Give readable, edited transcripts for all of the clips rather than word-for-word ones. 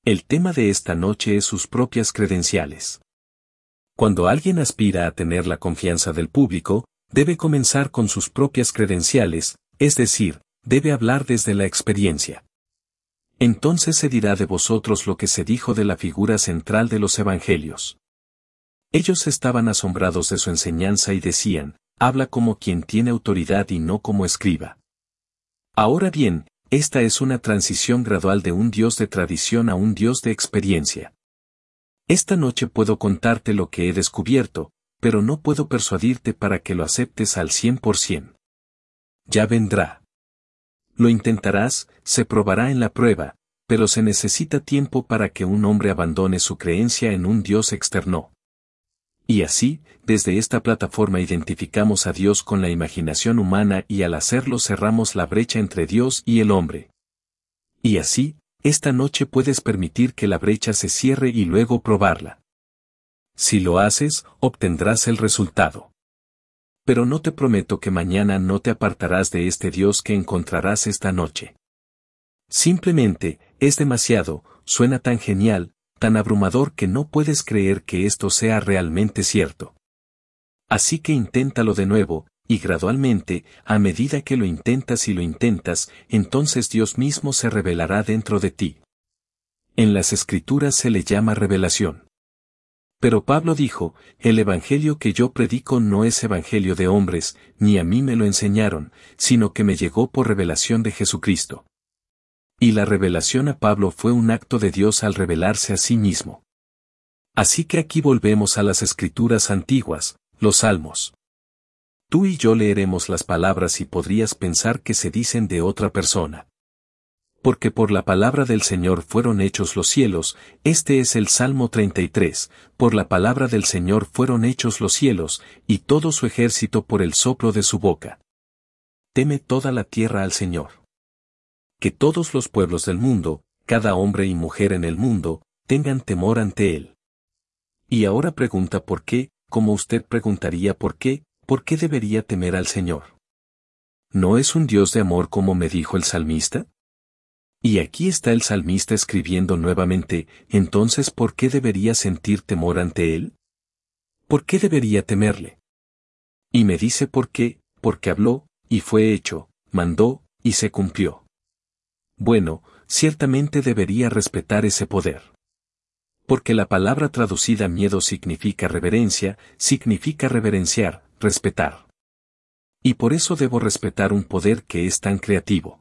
El tema de esta noche es sus propias credenciales. Cuando alguien aspira a tener la confianza del público, debe comenzar con sus propias credenciales, es decir, debe hablar desde la experiencia. Entonces se dirá de vosotros lo que se dijo de la figura central de los evangelios. Ellos estaban asombrados de su enseñanza y decían, habla como quien tiene autoridad y no como escriba. Ahora bien, esta es una transición gradual de un Dios de tradición a un Dios de experiencia. Esta noche puedo contarte lo que he descubierto, pero no puedo persuadirte para que lo aceptes al 100%. Ya vendrá. Lo intentarás, se probará en la prueba, pero se necesita tiempo para que un hombre abandone su creencia en un Dios externo. Y así, desde esta plataforma identificamos a Dios con la imaginación humana y al hacerlo cerramos la brecha entre Dios y el hombre. Y así, esta noche puedes permitir que la brecha se cierre y luego probarla. Si lo haces, obtendrás el resultado. Pero no te prometo que mañana no te apartarás de este Dios que encontrarás esta noche. Simplemente, es demasiado, suena tan genial, tan abrumador que no puedes creer que esto sea realmente cierto. Así que inténtalo de nuevo, y gradualmente, a medida que lo intentas y lo intentas, entonces Dios mismo se revelará dentro de ti. En las Escrituras se le llama revelación. Pero Pablo dijo, el evangelio que yo predico no es evangelio de hombres, ni a mí me lo enseñaron, sino que me llegó por revelación de Jesucristo. Y la revelación a Pablo fue un acto de Dios al revelarse a sí mismo. Así que aquí volvemos a las Escrituras antiguas, los Salmos. Tú y yo leeremos las palabras y podrías pensar que se dicen de otra persona. Porque por la palabra del Señor fueron hechos los cielos, este es el Salmo 33, por la palabra del Señor fueron hechos los cielos, y todo su ejército por el soplo de su boca. Teme toda la tierra al Señor. Que todos los pueblos del mundo, cada hombre y mujer en el mundo, tengan temor ante Él. Y ahora pregunta por qué, como usted preguntaría por qué debería temer al Señor. ¿No es un Dios de amor como me dijo el salmista? Y aquí está el salmista escribiendo nuevamente, entonces ¿por qué debería sentir temor ante Él? ¿Por qué debería temerle? Y me dice por qué, porque habló, y fue hecho, mandó, y se cumplió. Bueno, ciertamente debería respetar ese poder. Porque la palabra traducida miedo significa reverencia, significa reverenciar, respetar. Y por eso debo respetar un poder que es tan creativo.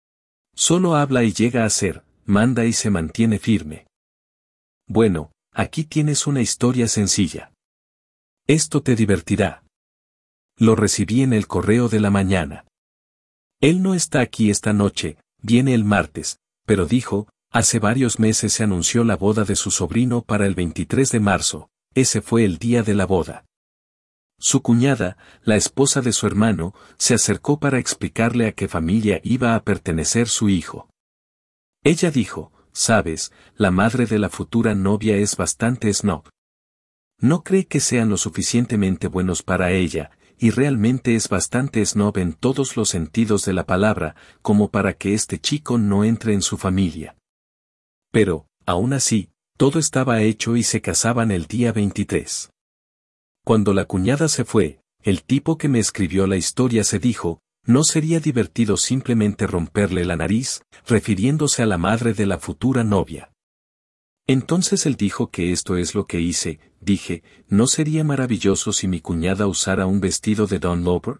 Solo habla y llega a ser, manda y se mantiene firme. Bueno, aquí tienes una historia sencilla. Esto te divertirá. Lo recibí en el correo de la mañana. Él no está aquí esta noche, viene el martes, pero dijo, hace varios meses se anunció la boda de su sobrino para el 23 de marzo, ese fue el día de la boda. Su cuñada, la esposa de su hermano, se acercó para explicarle a qué familia iba a pertenecer su hijo. Ella dijo, sabes, la madre de la futura novia es bastante snob. No cree que sean lo suficientemente buenos para ella, y realmente es bastante snob en todos los sentidos de la palabra, como para que este chico no entre en su familia. Pero, aún así, todo estaba hecho y se casaban el día 23. Cuando la cuñada se fue, el tipo que me escribió la historia se dijo, ¿no sería divertido simplemente romperle la nariz, refiriéndose a la madre de la futura novia? Entonces él dijo que esto es lo que hice, dije, ¿no sería maravilloso si mi cuñada usara un vestido de Don Loper?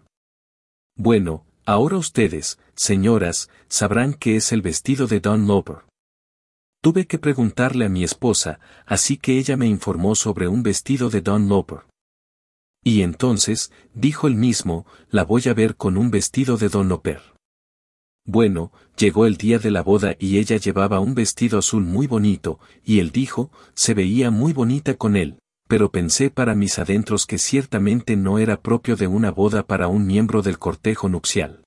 Bueno, ahora ustedes, señoras, sabrán qué es el vestido de Don Loper. Tuve que preguntarle a mi esposa, así que ella me informó sobre un vestido de Don Loper. Y entonces, dijo él mismo, la voy a ver con un vestido de Don Loper. Bueno, llegó el día de la boda y ella llevaba un vestido azul muy bonito, y él dijo, se veía muy bonita con él, pero pensé para mis adentros que ciertamente no era propio de una boda para un miembro del cortejo nupcial.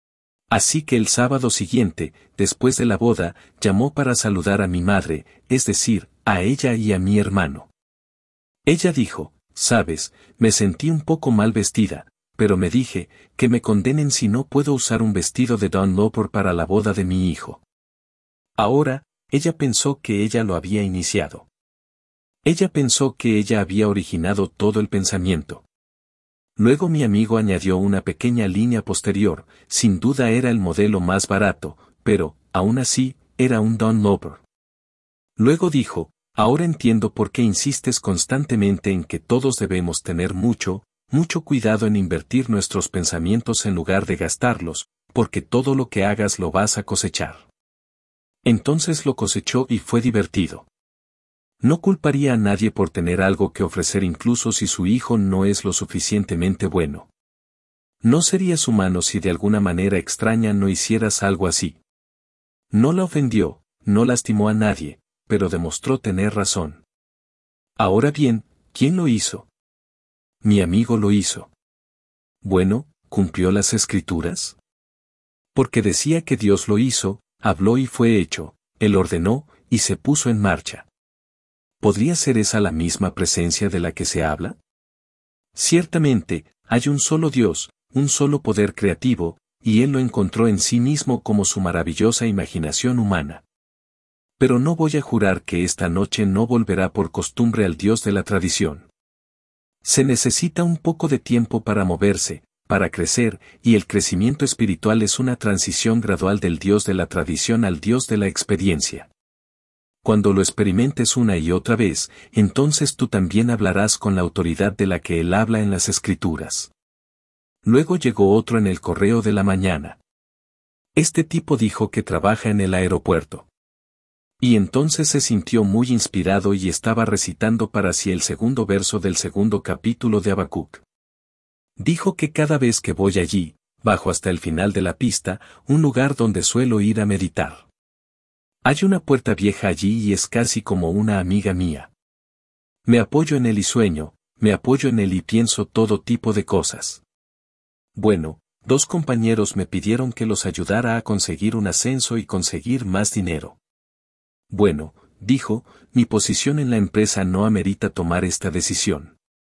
Así que el sábado siguiente, después de la boda, llamó para saludar a mi madre, es decir, a ella y a mi hermano. Ella dijo, sabes, me sentí un poco mal vestida, pero me dije, que me condenen si no puedo usar un vestido de Don Loper para la boda de mi hijo. Ahora, ella pensó que ella lo había iniciado. Ella pensó que ella había originado todo el pensamiento. Luego mi amigo añadió una pequeña línea posterior, sin duda era el modelo más barato, pero, aún así, era un Dunlopper. Luego dijo, ahora entiendo por qué insistes constantemente en que todos debemos tener mucho cuidado en invertir nuestros pensamientos en lugar de gastarlos, porque todo lo que hagas lo vas a cosechar. Entonces lo cosechó y fue divertido. No culparía a nadie por tener algo que ofrecer incluso si su hijo no es lo suficientemente bueno. No serías humano si de alguna manera extraña no hicieras algo así. No la ofendió, no lastimó a nadie, pero demostró tener razón. Ahora bien, ¿quién lo hizo? Mi amigo lo hizo. Bueno, ¿cumplió las Escrituras? Porque decía que Dios lo hizo, habló y fue hecho, Él ordenó, y se puso en marcha. ¿Podría ser esa la misma presencia de la que se habla? Ciertamente, hay un solo Dios, un solo poder creativo, y Él lo encontró en sí mismo como su maravillosa imaginación humana. Pero no voy a jurar que esta noche no volverá por costumbre al Dios de la tradición. Se necesita un poco de tiempo para moverse, para crecer, y el crecimiento espiritual es una transición gradual del Dios de la tradición al Dios de la experiencia. Cuando lo experimentes una y otra vez, entonces tú también hablarás con la autoridad de la que Él habla en las Escrituras. Luego llegó otro en el correo de la mañana. Este tipo dijo que trabaja en el aeropuerto. Y entonces se sintió muy inspirado y estaba recitando para sí el segundo verso del segundo capítulo de Habacuc. Dijo que cada vez que voy allí, bajo hasta el final de la pista, un lugar donde suelo ir a meditar. Hay una puerta vieja allí y es casi como una amiga mía. Me apoyo en él y sueño, me apoyo en él y pienso todo tipo de cosas. Bueno, 2 compañeros me pidieron que los ayudara a conseguir un ascenso y conseguir más dinero. Bueno, dijo, mi posición en la empresa no amerita tomar esta decisión.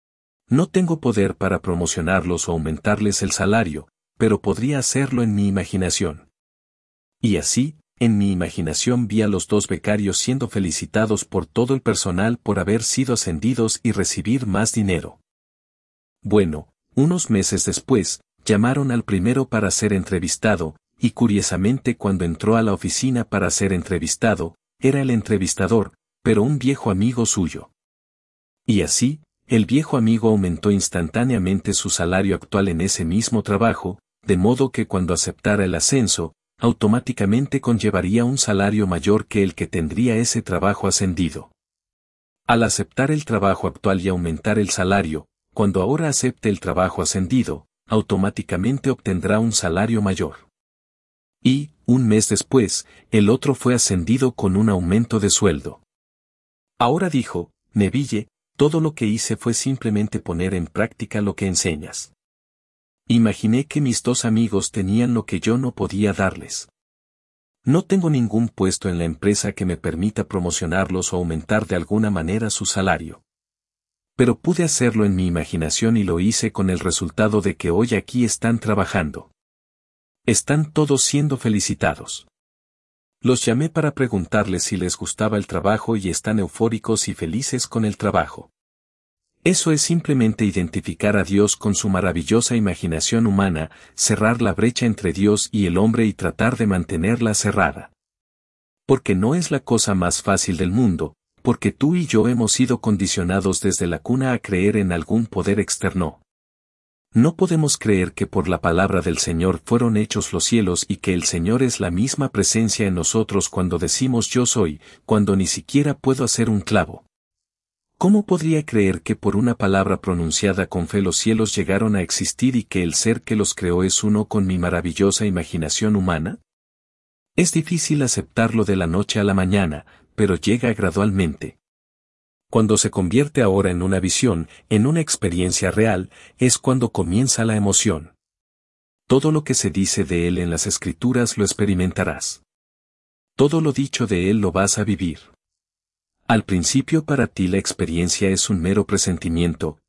No tengo poder para promocionarlos o aumentarles el salario, pero podría hacerlo en mi imaginación. Y así, en mi imaginación vi a los 2 becarios siendo felicitados por todo el personal por haber sido ascendidos y recibir más dinero. Bueno, unos meses después, llamaron al primero para ser entrevistado, y curiosamente cuando entró a la oficina para ser entrevistado, era el entrevistador, pero un viejo amigo suyo. Y así, el viejo amigo aumentó instantáneamente su salario actual en ese mismo trabajo, de modo que cuando aceptara el ascenso, automáticamente conllevaría un salario mayor que el que tendría ese trabajo ascendido. Al aceptar el trabajo actual y aumentar el salario, cuando ahora acepte el trabajo ascendido, automáticamente obtendrá un salario mayor. Y, un mes después, el otro fue ascendido con un aumento de sueldo. Ahora dijo, Neville, todo lo que hice fue simplemente poner en práctica lo que enseñas. Imaginé que mis 2 amigos tenían lo que yo no podía darles. No tengo ningún puesto en la empresa que me permita promocionarlos o aumentar de alguna manera su salario. Pero pude hacerlo en mi imaginación y lo hice con el resultado de que hoy aquí están trabajando. Están todos siendo felicitados. Los llamé para preguntarles si les gustaba el trabajo y están eufóricos y felices con el trabajo. Eso es simplemente identificar a Dios con su maravillosa imaginación humana, cerrar la brecha entre Dios y el hombre y tratar de mantenerla cerrada. Porque no es la cosa más fácil del mundo, porque tú y yo hemos sido condicionados desde la cuna a creer en algún poder externo. No podemos creer que por la palabra del Señor fueron hechos los cielos y que el Señor es la misma presencia en nosotros cuando decimos yo soy, cuando ni siquiera puedo hacer un clavo. ¿Cómo podría creer que por una palabra pronunciada con fe los cielos llegaron a existir y que el ser que los creó es uno con mi maravillosa imaginación humana? Es difícil aceptarlo de la noche a la mañana, pero llega gradualmente. Cuando se convierte ahora en una visión, en una experiencia real, es cuando comienza la emoción. Todo lo que se dice de él en las Escrituras lo experimentarás. Todo lo dicho de él lo vas a vivir. Al principio para ti la experiencia es un mero presentimiento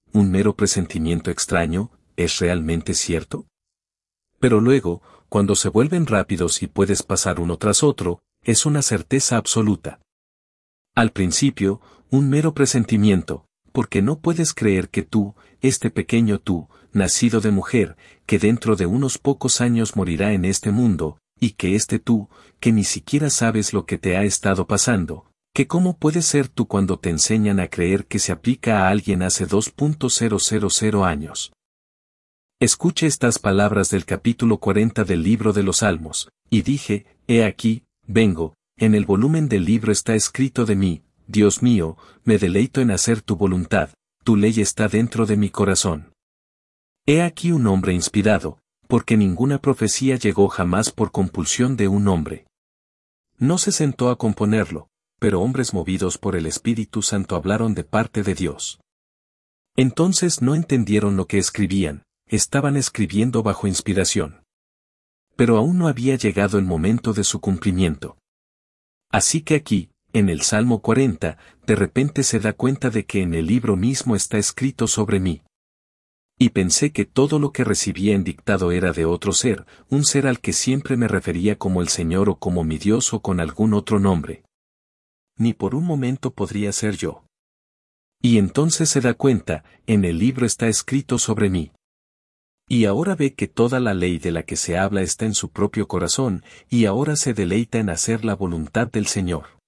extraño, ¿es realmente cierto? Pero luego, cuando se vuelven rápidos y puedes pasar uno tras otro, es una certeza absoluta. Al principio, un mero presentimiento, porque no puedes creer que tú, este pequeño tú, nacido de mujer, que dentro de unos pocos años morirá en este mundo, y que este tú, que ni siquiera sabes lo que te ha estado pasando, que cómo puedes ser tú cuando te enseñan a creer que se aplica a alguien hace 2.000 años. Escuche estas palabras del capítulo 40 del libro de los Salmos, y dije, he aquí, vengo, en el volumen del libro está escrito de mí, Dios mío, me deleito en hacer tu voluntad, tu ley está dentro de mi corazón. He aquí un hombre inspirado, porque ninguna profecía llegó jamás por compulsión de un hombre. No se sentó a componerlo, pero hombres movidos por el Espíritu Santo hablaron de parte de Dios. Entonces no entendieron lo que escribían, estaban escribiendo bajo inspiración. Pero aún no había llegado el momento de su cumplimiento. Así que aquí, en el Salmo 40, de repente se da cuenta de que en el libro mismo está escrito sobre mí. Y pensé que todo lo que recibía en dictado era de otro ser, un ser al que siempre me refería como el Señor o como mi Dios o con algún otro nombre. Ni por un momento podría ser yo. Y entonces se da cuenta, en el libro está escrito sobre mí. Y ahora ve que toda la ley de la que se habla está en su propio corazón, y ahora se deleita en hacer la voluntad del Señor.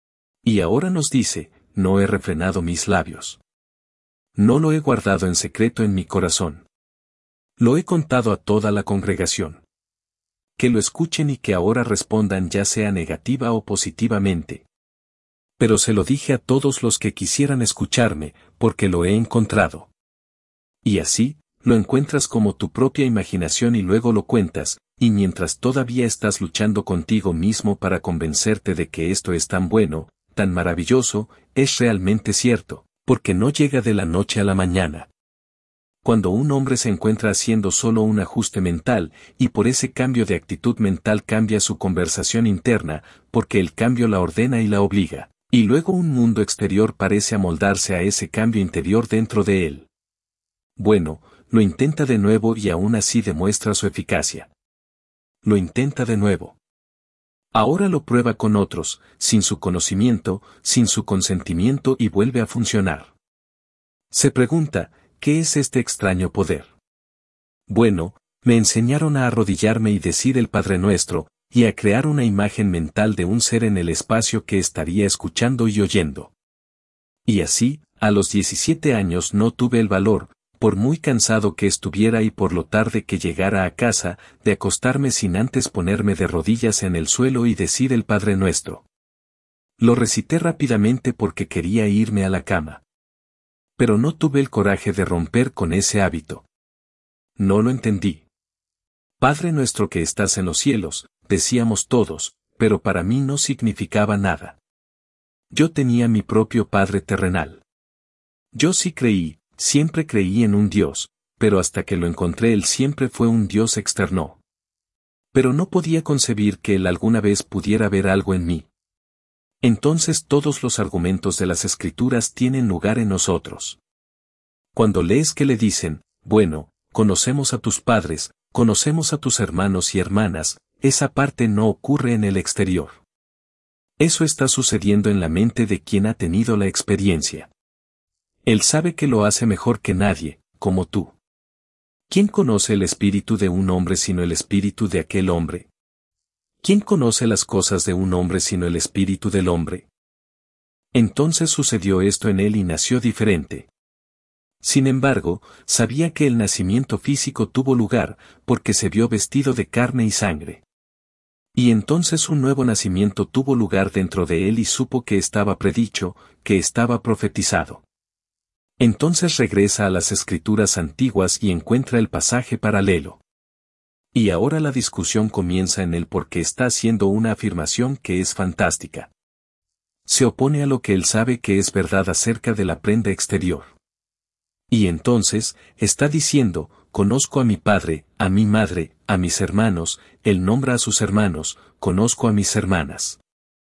Y ahora nos dice, no he refrenado mis labios. No lo he guardado en secreto en mi corazón. Lo he contado a toda la congregación. Que lo escuchen y que ahora respondan ya sea negativa o positivamente. Pero se lo dije a todos los que quisieran escucharme, porque lo he encontrado. Y así, lo encuentras como tu propia imaginación y luego lo cuentas, y mientras todavía estás luchando contigo mismo para convencerte de que esto es tan bueno, tan maravilloso, es realmente cierto, porque no llega de la noche a la mañana. Cuando un hombre se encuentra haciendo solo un ajuste mental, y por ese cambio de actitud mental cambia su conversación interna, porque el cambio la ordena y la obliga, y luego un mundo exterior parece amoldarse a ese cambio interior dentro de él. Bueno, lo intenta de nuevo y aún así demuestra su eficacia. Lo intenta de nuevo. Ahora lo prueba con otros, sin su conocimiento, sin su consentimiento y vuelve a funcionar. Se pregunta, ¿qué es este extraño poder? Bueno, me enseñaron a arrodillarme y decir el Padre Nuestro, y a crear una imagen mental de un ser en el espacio que estaría escuchando y oyendo. Y así, a los 17 años no tuve el valor, por muy cansado que estuviera y por lo tarde que llegara a casa, de acostarme sin antes ponerme de rodillas en el suelo y decir el Padre Nuestro. Lo recité rápidamente porque quería irme a la cama. Pero no tuve el coraje de romper con ese hábito. No lo entendí. Padre nuestro que estás en los cielos, decíamos todos, pero para mí no significaba nada. Yo tenía mi propio Padre terrenal. Yo sí creí. Siempre creí en un Dios, pero hasta que lo encontré él siempre fue un Dios externo. Pero no podía concebir que él alguna vez pudiera ver algo en mí. Entonces todos los argumentos de las Escrituras tienen lugar en nosotros. Cuando lees que le dicen, bueno, conocemos a tus padres, conocemos a tus hermanos y hermanas, esa parte no ocurre en el exterior. Eso está sucediendo en la mente de quien ha tenido la experiencia. Él sabe que lo hace mejor que nadie, como tú. ¿Quién conoce el espíritu de un hombre sino el espíritu de aquel hombre? ¿Quién conoce las cosas de un hombre sino el espíritu del hombre? Entonces sucedió esto en él y nació diferente. Sin embargo, sabía que el nacimiento físico tuvo lugar, porque se vio vestido de carne y sangre. Y entonces un nuevo nacimiento tuvo lugar dentro de él y supo que estaba predicho, que estaba profetizado. Entonces regresa a las Escrituras antiguas y encuentra el pasaje paralelo. Y ahora la discusión comienza en él porque está haciendo una afirmación que es fantástica. Se opone a lo que él sabe que es verdad acerca de la prenda exterior. Y entonces, está diciendo, conozco a mi padre, a mi madre, a mis hermanos, él nombra a sus hermanos, conozco a mis hermanas.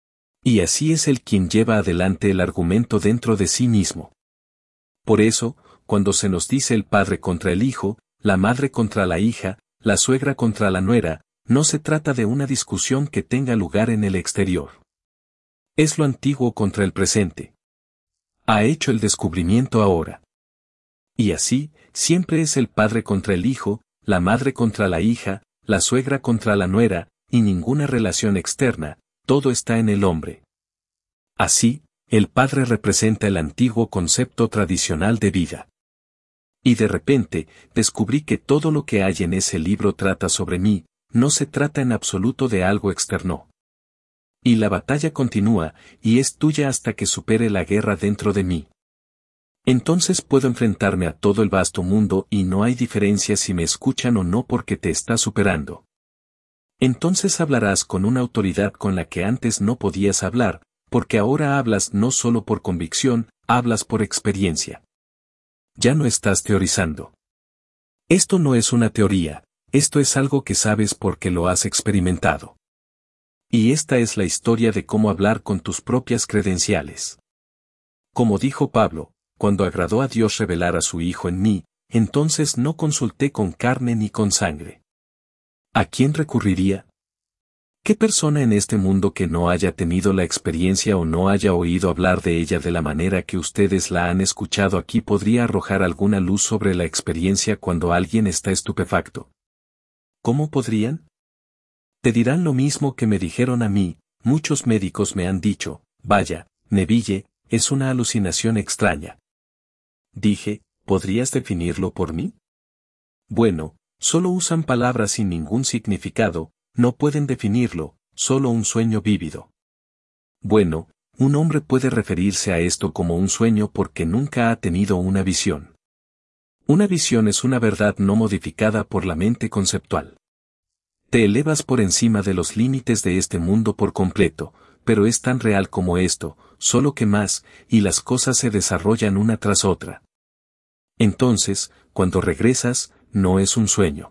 Y así es el quien lleva adelante el argumento dentro de sí mismo. Por eso, cuando se nos dice el padre contra el hijo, la madre contra la hija, la suegra contra la nuera, no se trata de una discusión que tenga lugar en el exterior. Es lo antiguo contra el presente. Ha hecho el descubrimiento ahora. Y así, siempre es el padre contra el hijo, la madre contra la hija, la suegra contra la nuera, y ninguna relación externa, todo está en el hombre. Así, el padre representa el antiguo concepto tradicional de vida. Y de repente, descubrí que todo lo que hay en ese libro trata sobre mí, no se trata en absoluto de algo externo. Y la batalla continúa, y es tuya hasta que supere la guerra dentro de mí. Entonces puedo enfrentarme a todo el vasto mundo y no hay diferencia si me escuchan o no porque te está superando. Entonces hablarás con una autoridad con la que antes no podías hablar, porque ahora hablas no solo por convicción, hablas por experiencia. Ya no estás teorizando. Esto no es una teoría, esto es algo que sabes porque lo has experimentado. Y esta es la historia de cómo hablar con tus propias credenciales. Como dijo Pablo, cuando agradó a Dios revelar a su Hijo en mí, entonces no consulté con carne ni con sangre. ¿A quién recurriría? ¿Qué persona en este mundo que no haya tenido la experiencia o no haya oído hablar de ella de la manera que ustedes la han escuchado aquí podría arrojar alguna luz sobre la experiencia cuando alguien está estupefacto? ¿Cómo podrían? Te dirán lo mismo que me dijeron a mí, muchos médicos me han dicho, vaya, Neville, es una alucinación extraña. Dije, ¿podrías definirlo por mí? Bueno, solo usan palabras sin ningún significado, no pueden definirlo, solo un sueño vívido. Bueno, un hombre puede referirse a esto como un sueño porque nunca ha tenido una visión. Una visión es una verdad no modificada por la mente conceptual. Te elevas por encima de los límites de este mundo por completo, pero es tan real como esto, solo que más, y las cosas se desarrollan una tras otra. Entonces, cuando regresas, no es un sueño.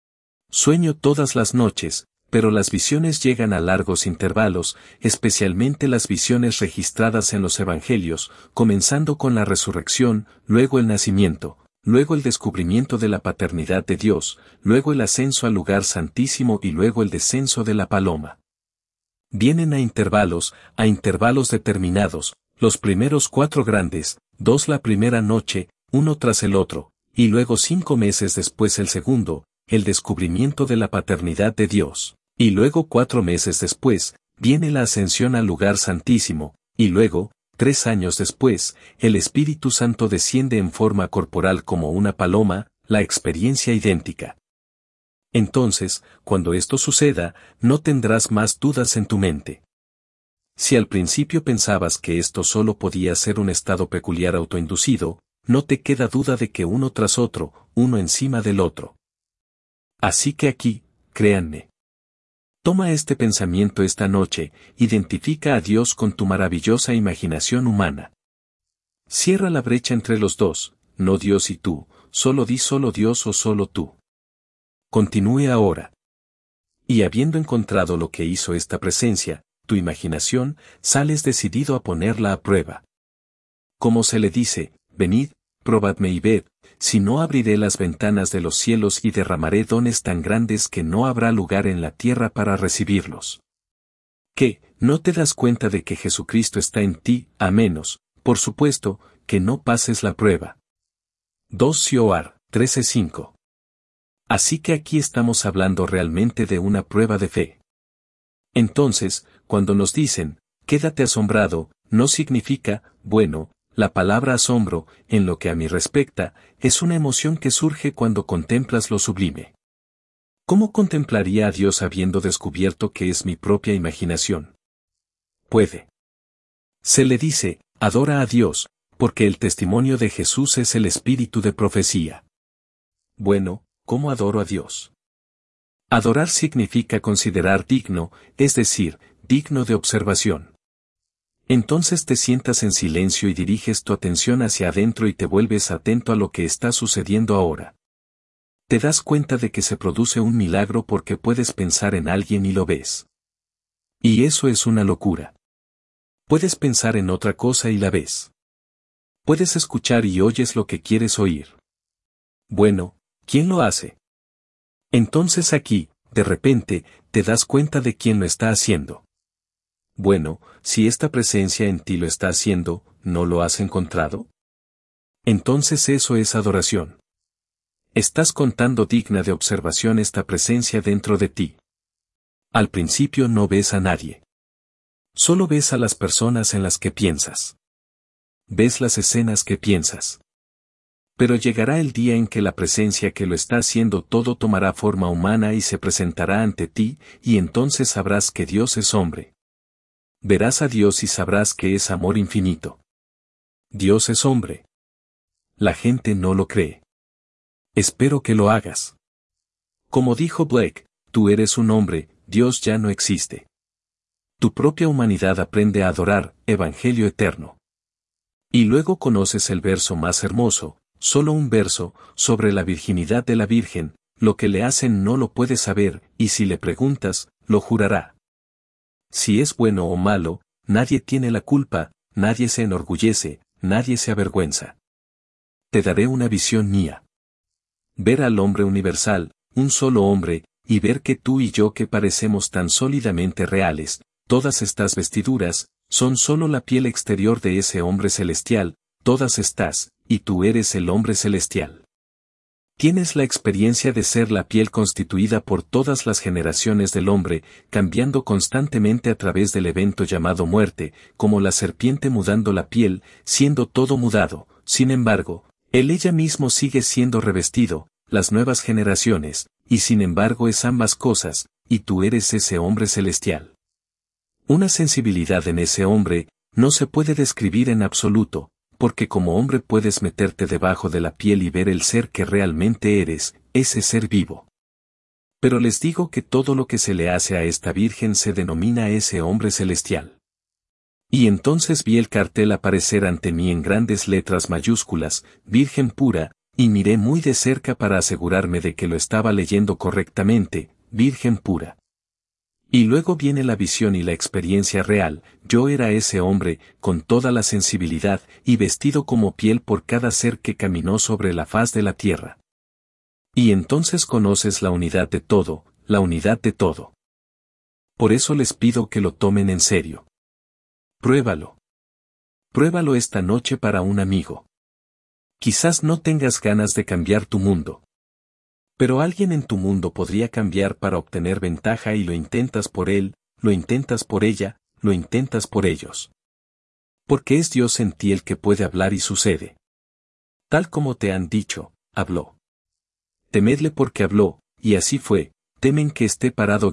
Sueño todas las noches, pero las visiones llegan a largos intervalos, especialmente las visiones registradas en los Evangelios, comenzando con la resurrección, luego el nacimiento, luego el descubrimiento de la paternidad de Dios, luego el ascenso al lugar santísimo y luego el descenso de la paloma. Vienen a intervalos determinados, los primeros 4 grandes, 2 la primera noche, uno tras el otro, y luego 5 meses después el segundo, el descubrimiento de la paternidad de Dios, y luego 4 meses después, viene la ascensión al lugar santísimo, y luego, 3 años después, el Espíritu Santo desciende en forma corporal como una paloma, la experiencia idéntica. Entonces, cuando esto suceda, no tendrás más dudas en tu mente. Si al principio pensabas que esto solo podía ser un estado peculiar autoinducido, no te queda duda de que uno tras otro, uno encima del otro. Así que aquí, créanme. Toma este pensamiento esta noche, identifica a Dios con tu maravillosa imaginación humana. Cierra la brecha entre los dos, no Dios y tú, solo di solo Dios o solo tú. Continúe ahora. Y habiendo encontrado lo que hizo esta presencia, tu imaginación, sales decidido a ponerla a prueba. Como se le dice, venid, probadme y ved, si no abriré las ventanas de los cielos y derramaré dones tan grandes que no habrá lugar en la tierra para recibirlos. ¿Qué, no te das cuenta de que Jesucristo está en ti, a menos, por supuesto, que no pases la prueba? 2 Sioar, 13:5. Así que aquí estamos hablando realmente de una prueba de fe. Entonces, cuando nos dicen, quédate asombrado, no significa, bueno, la palabra asombro, en lo que a mí respecta, es una emoción que surge cuando contemplas lo sublime. ¿Cómo contemplaría a Dios habiendo descubierto que es mi propia imaginación? Puede. Se le dice, adora a Dios, porque el testimonio de Jesús es el espíritu de profecía. Bueno, ¿cómo adoro a Dios? Adorar significa considerar digno, es decir, digno de observación. Entonces te sientas en silencio y diriges tu atención hacia adentro y te vuelves atento a lo que está sucediendo ahora. Te das cuenta de que se produce un milagro porque puedes pensar en alguien y lo ves. Y eso es una locura. Puedes pensar en otra cosa y la ves. Puedes escuchar y oyes lo que quieres oír. Bueno, ¿quién lo hace? Entonces aquí, de repente, te das cuenta de quién lo está haciendo. Bueno, si esta presencia en ti lo está haciendo, ¿no lo has encontrado? Entonces eso es adoración. Estás contando digna de observación esta presencia dentro de ti. Al principio no ves a nadie. Solo ves a las personas en las que piensas. Ves las escenas que piensas. Pero llegará el día en que la presencia que lo está haciendo todo tomará forma humana y se presentará ante ti, y entonces sabrás que Dios es hombre. Verás a Dios y sabrás que es amor infinito. Dios es hombre. La gente no lo cree. Espero que lo hagas. Como dijo Blake, tú eres un hombre, Dios ya no existe. Tu propia humanidad aprende a adorar, Evangelio eterno. Y luego conoces el verso más hermoso, solo un verso, sobre la virginidad de la Virgen, lo que le hacen no lo puede saber, y si le preguntas, lo jurará. Si es bueno o malo, nadie tiene la culpa, nadie se enorgullece, nadie se avergüenza. Te daré una visión mía. Ver al hombre universal, un solo hombre, y ver que tú y yo que parecemos tan sólidamente reales, todas estas vestiduras, son solo la piel exterior de ese hombre celestial, todas estás, y tú eres el hombre celestial. Tienes la experiencia de ser la piel constituida por todas las generaciones del hombre, cambiando constantemente a través del evento llamado muerte, como la serpiente mudando la piel, siendo todo mudado, sin embargo, ella mismo sigue siendo revestido, las nuevas generaciones, y sin embargo es ambas cosas, y tú eres ese hombre celestial. Una sensibilidad en ese hombre, no se puede describir en absoluto, porque como hombre puedes meterte debajo de la piel y ver el ser que realmente eres, ese ser vivo. Pero les digo que todo lo que se le hace a esta Virgen se denomina ese hombre celestial. Y entonces vi el cartel aparecer ante mí en grandes letras mayúsculas, Virgen pura, y miré muy de cerca para asegurarme de que lo estaba leyendo correctamente, Virgen pura. Y luego viene la visión y la experiencia real, yo era ese hombre, con toda la sensibilidad, y vestido como piel por cada ser que caminó sobre la faz de la tierra. Y entonces conoces la unidad de todo, la unidad de todo. Por eso les pido que lo tomen en serio. Pruébalo. Pruébalo esta noche para un amigo. Quizás no tengas ganas de cambiar tu mundo. Pero alguien en tu mundo podría cambiar para obtener ventaja y lo intentas por él, lo intentas por ella, lo intentas por ellos. Porque es Dios en ti el que puede hablar y sucede. Tal como te han dicho, habló. Temedle porque habló, y así fue, temen que esté parado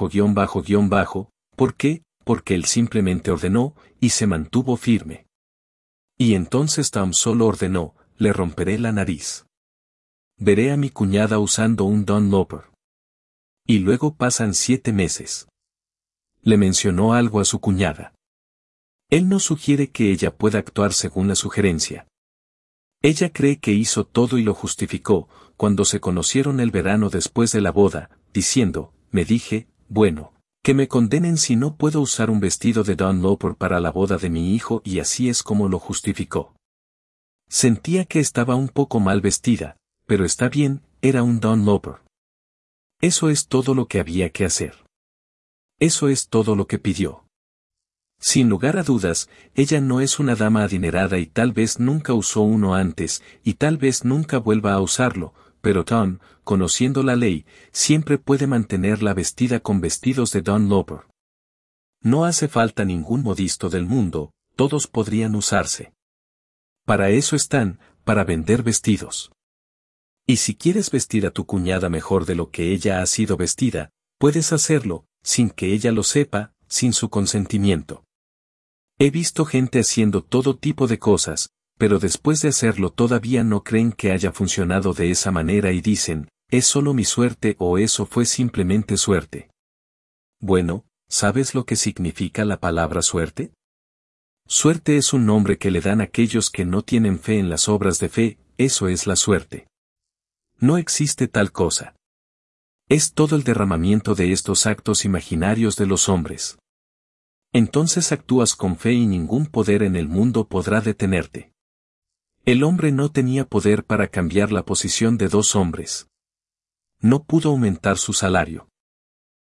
____. ¿Por qué? Porque él simplemente ordenó, y se mantuvo firme. Y entonces Tom solo ordenó, le romperé la nariz. Veré a mi cuñada usando un Dunlopper. Y luego pasan 7 meses. Le mencionó algo a su cuñada. Él no sugiere que ella pueda actuar según la sugerencia. Ella cree que hizo todo y lo justificó, cuando se conocieron el verano después de la boda, diciendo, me dije, bueno, que me condenen si no puedo usar un vestido de Dunlopper para la boda de mi hijo y así es como lo justificó. Sentía que estaba un poco mal vestida, pero está bien, era un Dunlopper. Eso es todo lo que había que hacer. Eso es todo lo que pidió. Sin lugar a dudas, ella no es una dama adinerada y tal vez nunca usó uno antes, y tal vez nunca vuelva a usarlo, pero Tom, conociendo la ley, siempre puede mantenerla vestida con vestidos de Dunlopper. No hace falta ningún modisto del mundo, todos podrían usarse. Para eso están, para vender vestidos. Y si quieres vestir a tu cuñada mejor de lo que ella ha sido vestida, puedes hacerlo, sin que ella lo sepa, sin su consentimiento. He visto gente haciendo todo tipo de cosas, pero después de hacerlo todavía no creen que haya funcionado de esa manera y dicen, ¿es solo mi suerte o eso fue simplemente suerte? Bueno, ¿sabes lo que significa la palabra suerte? Suerte es un nombre que le dan aquellos que no tienen fe en las obras de fe, eso es la suerte. No existe tal cosa. Es todo el derramamiento de estos actos imaginarios de los hombres. Entonces actúas con fe y ningún poder en el mundo podrá detenerte. El hombre no tenía poder para cambiar la posición de 2 hombres. No pudo aumentar su salario.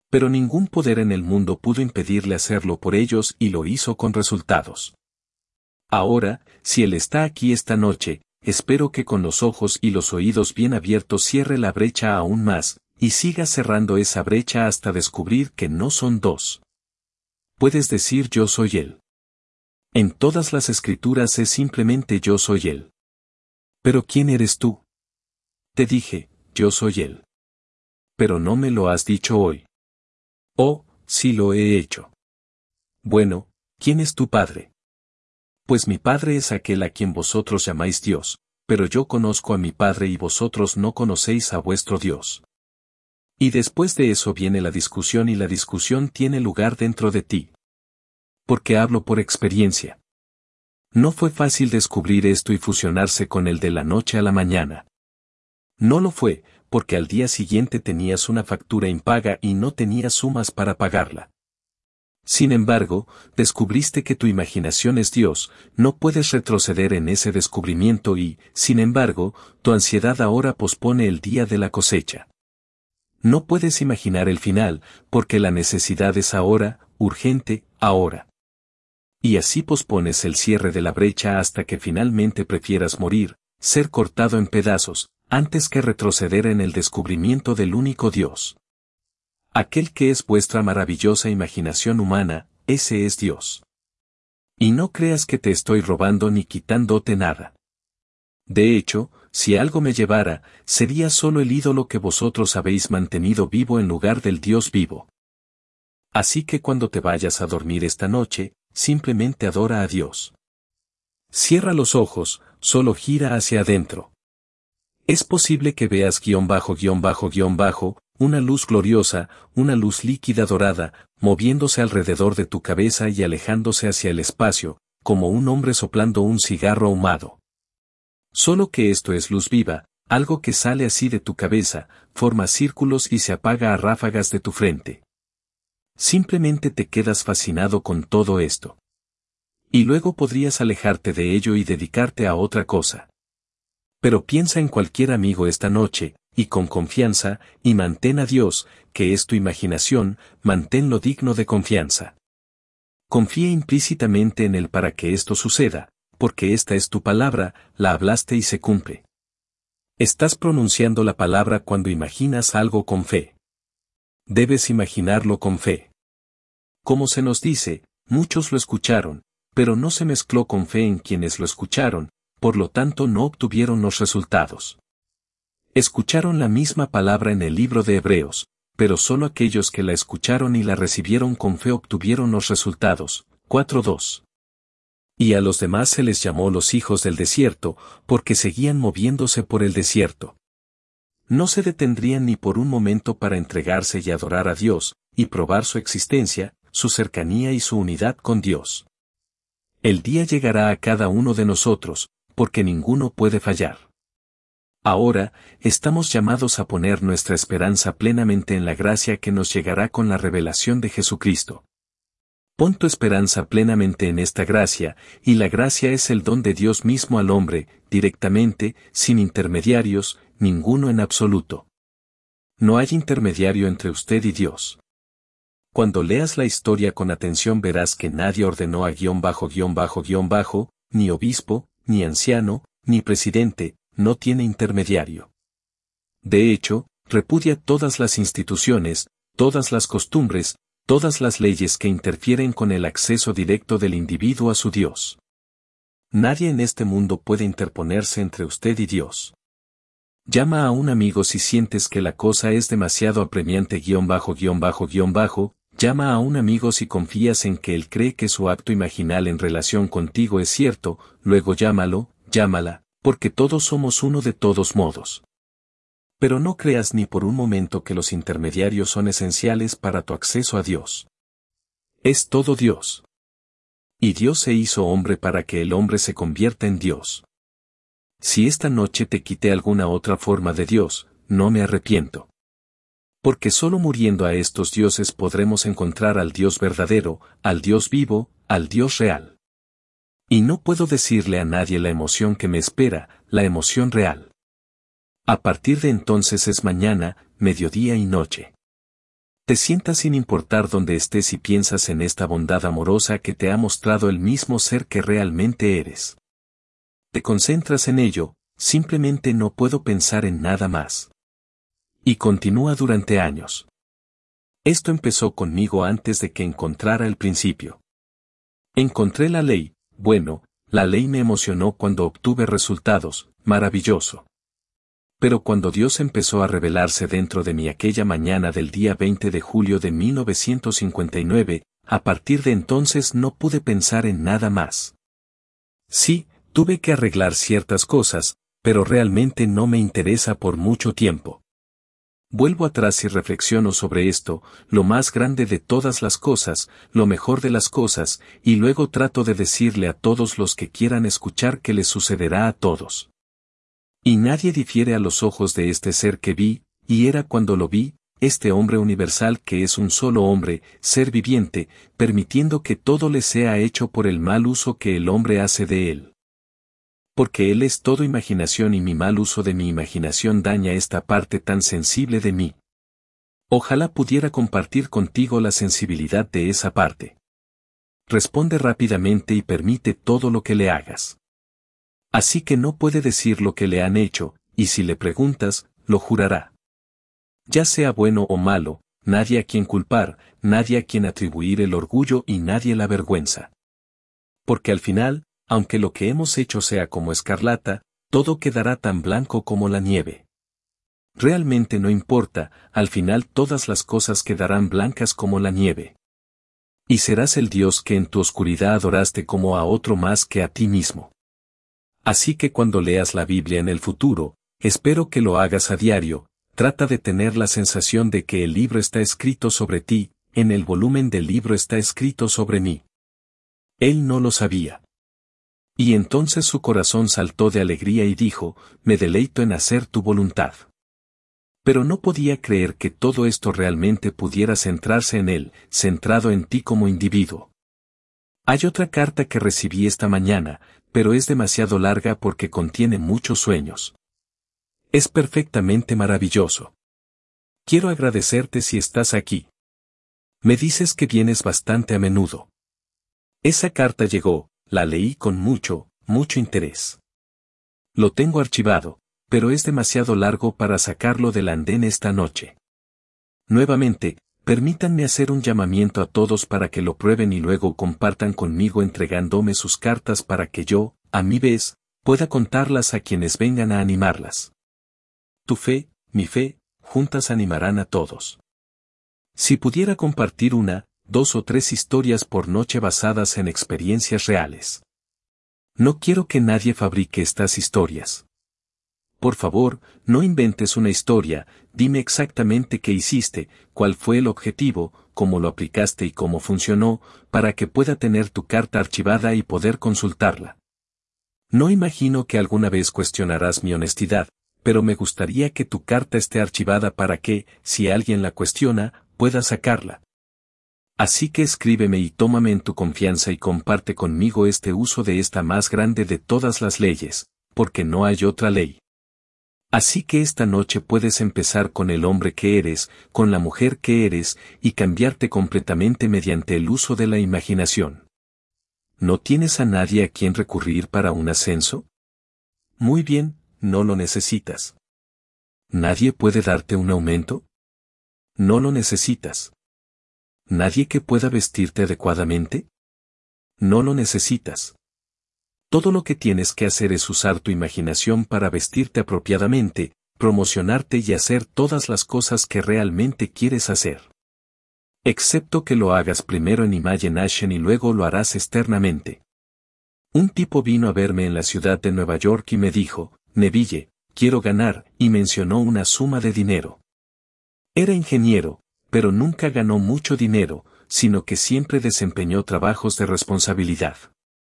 Pero ningún poder en el mundo pudo impedirle hacerlo por ellos y lo hizo con resultados. Ahora, si Él está aquí esta noche, espero que con los ojos y los oídos bien abiertos cierre la brecha aún más, y siga cerrando esa brecha hasta descubrir que no son dos. Puedes decir yo soy Él. En todas las escrituras es simplemente yo soy Él. Pero ¿quién eres tú? Te dije, yo soy Él. Pero no me lo has dicho hoy. Oh, sí lo he hecho. Bueno, ¿quién es tu Padre? Pues mi Padre es aquel a quien vosotros llamáis Dios, pero yo conozco a mi Padre y vosotros no conocéis a vuestro Dios. Y después de eso viene la discusión y la discusión tiene lugar dentro de ti. Porque hablo por experiencia. No fue fácil descubrir esto y fusionarse con el de la noche a la mañana. No lo fue, porque al día siguiente tenías una factura impaga y no tenías sumas para pagarla. Sin embargo, descubriste que tu imaginación es Dios, no puedes retroceder en ese descubrimiento y, sin embargo, tu ansiedad ahora pospone el día de la cosecha. No puedes imaginar el final, porque la necesidad es ahora, urgente, ahora. Y así pospones el cierre de la brecha hasta que finalmente prefieras morir, ser cortado en pedazos, antes que retroceder en el descubrimiento del único Dios. Aquel que es vuestra maravillosa imaginación humana, ese es Dios. Y no creas que te estoy robando ni quitándote nada. De hecho, si algo me llevara, sería solo el ídolo que vosotros habéis mantenido vivo en lugar del Dios vivo. Así que cuando te vayas a dormir esta noche, simplemente adora a Dios. Cierra los ojos, solo gira hacia adentro. Es posible que veas una luz gloriosa, una luz líquida dorada, moviéndose alrededor de tu cabeza y alejándose hacia el espacio, como un hombre soplando un cigarro ahumado. Solo que esto es luz viva, algo que sale así de tu cabeza, forma círculos y se apaga a ráfagas de tu frente. Simplemente te quedas fascinado con todo esto. Y luego podrías alejarte de ello y dedicarte a otra cosa. Pero piensa en cualquier amigo esta noche, y con confianza, y mantén a Dios, que es tu imaginación, manténlo digno de confianza. Confía implícitamente en Él para que esto suceda, porque esta es tu palabra, la hablaste y se cumple. Estás pronunciando la palabra cuando imaginas algo con fe. Debes imaginarlo con fe. Como se nos dice, muchos lo escucharon, pero no se mezcló con fe en quienes lo escucharon, por lo tanto no obtuvieron los resultados. Escucharon la misma palabra en el libro de Hebreos, pero solo aquellos que la escucharon y la recibieron con fe obtuvieron los resultados. 4:2. Y a los demás se les llamó los hijos del desierto, porque seguían moviéndose por el desierto. No se detendrían ni por un momento para entregarse y adorar a Dios, y probar su existencia, su cercanía y su unidad con Dios. El día llegará a cada uno de nosotros, porque ninguno puede fallar. Ahora, estamos llamados a poner nuestra esperanza plenamente en la gracia que nos llegará con la revelación de Jesucristo. Pon tu esperanza plenamente en esta gracia, y la gracia es el don de Dios mismo al hombre, directamente, sin intermediarios, ninguno en absoluto. No hay intermediario entre usted y Dios. Cuando leas la historia con atención verás que nadie ordenó a ni obispo, ni anciano, ni presidente, no tiene intermediario. De hecho, repudia todas las instituciones, todas las costumbres, todas las leyes que interfieren con el acceso directo del individuo a su Dios. Nadie en este mundo puede interponerse entre usted y Dios. Llama a un amigo si sientes que la cosa es demasiado apremiante llama a un amigo si confías en que él cree que su acto imaginal en relación contigo es cierto, luego llámala, porque todos somos uno de todos modos. Pero no creas ni por un momento que los intermediarios son esenciales para tu acceso a Dios. Es todo Dios. Y Dios se hizo hombre para que el hombre se convierta en Dios. Si esta noche te quité alguna otra forma de Dios, no me arrepiento. Porque solo muriendo a estos dioses podremos encontrar al Dios verdadero, al Dios vivo, al Dios real. Y no puedo decirle a nadie la emoción que me espera, la emoción real. A partir de entonces es mañana, mediodía y noche. Te sientas sin importar dónde estés y piensas en esta bondad amorosa que te ha mostrado el mismo ser que realmente eres. Te concentras en ello, simplemente no puedo pensar en nada más. Y continúa durante años. Esto empezó conmigo antes de que encontrara el principio. Encontré la ley, bueno, la ley me emocionó cuando obtuve resultados, maravilloso. Pero cuando Dios empezó a revelarse dentro de mí aquella mañana del día 20 de julio de 1959, a partir de entonces no pude pensar en nada más. Sí, tuve que arreglar ciertas cosas, pero realmente no me interesa por mucho tiempo. Vuelvo atrás y reflexiono sobre esto, lo más grande de todas las cosas, lo mejor de las cosas, y luego trato de decirle a todos los que quieran escuchar que les sucederá a todos. Y nadie difiere a los ojos de este ser que vi, y era cuando lo vi, este hombre universal que es un solo hombre, ser viviente, permitiendo que todo le sea hecho por el mal uso que el hombre hace de él. Porque él es todo imaginación y mi mal uso de mi imaginación daña esta parte tan sensible de mí. Ojalá pudiera compartir contigo la sensibilidad de esa parte. Responde rápidamente y permite todo lo que le hagas. Así que no puede decir lo que le han hecho, y si le preguntas, lo jurará. Ya sea bueno o malo, nadie a quien culpar, nadie a quien atribuir el orgullo y nadie la vergüenza. Porque al final, aunque lo que hemos hecho sea como escarlata, todo quedará tan blanco como la nieve. Realmente no importa, al final todas las cosas quedarán blancas como la nieve. Y serás el Dios que en tu oscuridad adoraste como a otro más que a ti mismo. Así que cuando leas la Biblia en el futuro, espero que lo hagas a diario, trata de tener la sensación de que el libro está escrito sobre ti, en el volumen del libro está escrito sobre mí. Él no lo sabía. Y entonces su corazón saltó de alegría y dijo, me deleito en hacer tu voluntad. Pero no podía creer que todo esto realmente pudiera centrarse en él, centrado en ti como individuo. Hay otra carta que recibí esta mañana, pero es demasiado larga porque contiene muchos sueños. Es perfectamente maravilloso. Quiero agradecerte si estás aquí. Me dices que vienes bastante a menudo. Esa carta llegó, la leí con mucho interés. Lo tengo archivado, pero es demasiado largo para sacarlo del andén esta noche. Nuevamente, permítanme hacer un llamamiento a todos para que lo prueben y luego compartan conmigo entregándome sus cartas para que yo, a mi vez, pueda contarlas a quienes vengan a animarlas. Tu fe, mi fe, juntas animarán a todos. Si pudiera compartir 1, 2 o 3 historias por noche basadas en experiencias reales. No quiero que nadie fabrique estas historias. Por favor, no inventes una historia, dime exactamente qué hiciste, cuál fue el objetivo, cómo lo aplicaste y cómo funcionó, para que pueda tener tu carta archivada y poder consultarla. No imagino que alguna vez cuestionarás mi honestidad, pero me gustaría que tu carta esté archivada para que, si alguien la cuestiona, pueda sacarla. Así que escríbeme y tómame en tu confianza y comparte conmigo este uso de esta más grande de todas las leyes, porque no hay otra ley. Así que esta noche puedes empezar con el hombre que eres, con la mujer que eres, y cambiarte completamente mediante el uso de la imaginación. ¿No tienes a nadie a quien recurrir para un ascenso? Muy bien, no lo necesitas. ¿Nadie puede darte un aumento? No lo necesitas. ¿Nadie que pueda vestirte adecuadamente? No lo necesitas. Todo lo que tienes que hacer es usar tu imaginación para vestirte apropiadamente, promocionarte y hacer todas las cosas que realmente quieres hacer. Excepto que lo hagas primero en imagination y luego lo harás externamente. Un tipo vino a verme en la ciudad de Nueva York y me dijo, Neville, quiero ganar, y mencionó una suma de dinero. Era ingeniero, pero nunca ganó mucho dinero, sino que siempre desempeñó trabajos de responsabilidad.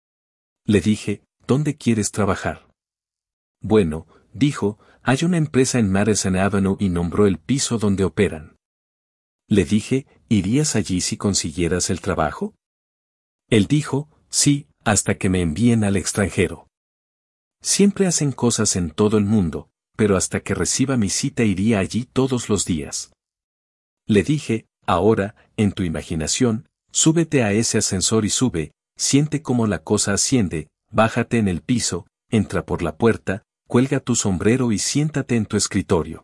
Le dije, ¿dónde quieres trabajar? Bueno, dijo, hay una empresa en Madison Avenue y nombró el piso donde operan. Le dije, ¿irías allí si consiguieras el trabajo? Él dijo, sí, hasta que me envíen al extranjero. Siempre hacen cosas en todo el mundo, pero hasta que reciba mi cita iría allí todos los días. Le dije, Ahora, en tu imaginación, súbete a ese ascensor y sube, siente cómo la cosa asciende, bájate en el piso, entra por la puerta, cuelga tu sombrero y siéntate en tu escritorio.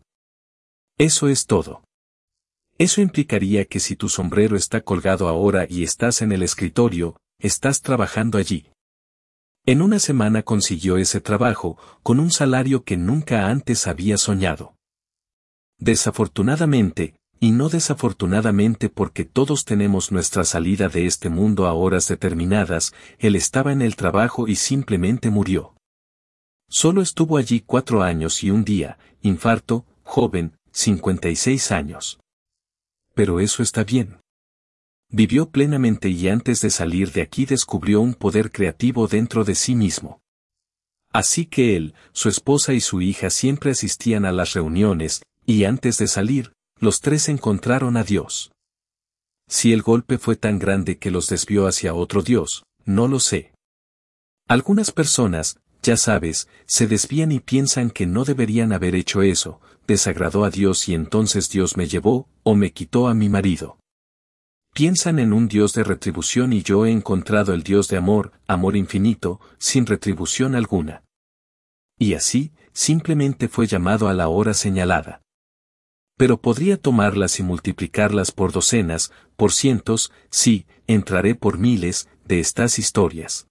Eso es todo. Eso implicaría que si tu sombrero está colgado ahora y estás en el escritorio, estás trabajando allí. En una semana consiguió ese trabajo, con un salario que nunca antes había soñado. Desafortunadamente, y no desafortunadamente porque todos tenemos nuestra salida de este mundo a horas determinadas, él estaba en el trabajo y simplemente murió. Solo estuvo allí 4 años y un día, infarto, joven, 56 años. Pero eso está bien. Vivió plenamente y antes de salir de aquí descubrió un poder creativo dentro de sí mismo. Así que él, su esposa y su hija siempre asistían a las reuniones, y antes de salir, los tres encontraron a Dios. Si el golpe fue tan grande que los desvió hacia otro Dios, no lo sé. Algunas personas, ya sabes, se desvían y piensan que no deberían haber hecho eso, desagradó a Dios y entonces Dios me llevó, o me quitó a mi marido. Piensan en un Dios de retribución y yo he encontrado el Dios de amor, amor infinito, sin retribución alguna. Y así, simplemente fue llamado a la hora señalada. Pero podría tomarlas y multiplicarlas por docenas, por cientos, sí, entraré por miles, de estas historias.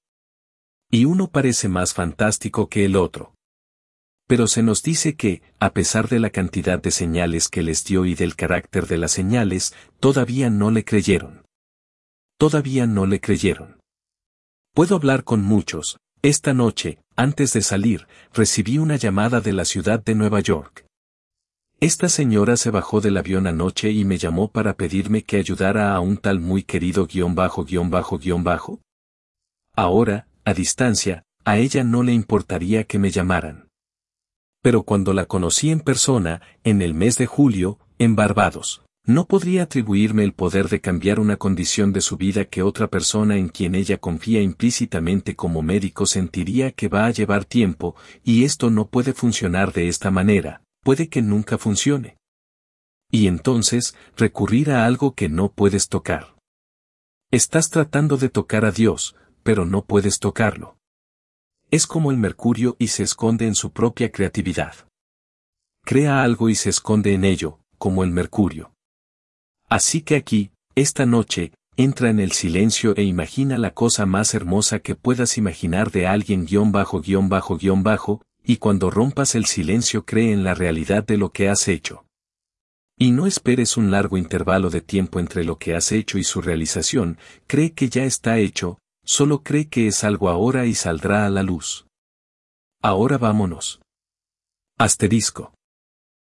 Y uno parece más fantástico que el otro. Pero se nos dice que, a pesar de la cantidad de señales que les dio y del carácter de las señales, todavía no le creyeron. Todavía no le creyeron. Puedo hablar con muchos. Esta noche, antes de salir, recibí una llamada de la ciudad de Nueva York. Esta señora se bajó del avión anoche y me llamó para pedirme que ayudara a un tal muy querido ____. Ahora, a distancia, a ella no le importaría que me llamaran. Pero cuando la conocí en persona, en el mes de julio, en Barbados, no podría atribuirme el poder de cambiar una condición de su vida que otra persona en quien ella confía implícitamente como médico sentiría que va a llevar tiempo, y esto no puede funcionar de esta manera. Puede que nunca funcione. Y entonces, recurrir a algo que no puedes tocar. Estás tratando de tocar a Dios, pero no puedes tocarlo. Es como el mercurio y se esconde en su propia creatividad. Crea algo y se esconde en ello, como el mercurio. Así que aquí, esta noche, entra en el silencio e imagina la cosa más hermosa que puedas imaginar de alguien ____, y cuando rompas el silencio cree en la realidad de lo que has hecho. Y no esperes un largo intervalo de tiempo entre lo que has hecho y su realización, cree que ya está hecho, solo cree que es algo ahora y saldrá a la luz. Ahora vámonos. Asterisco.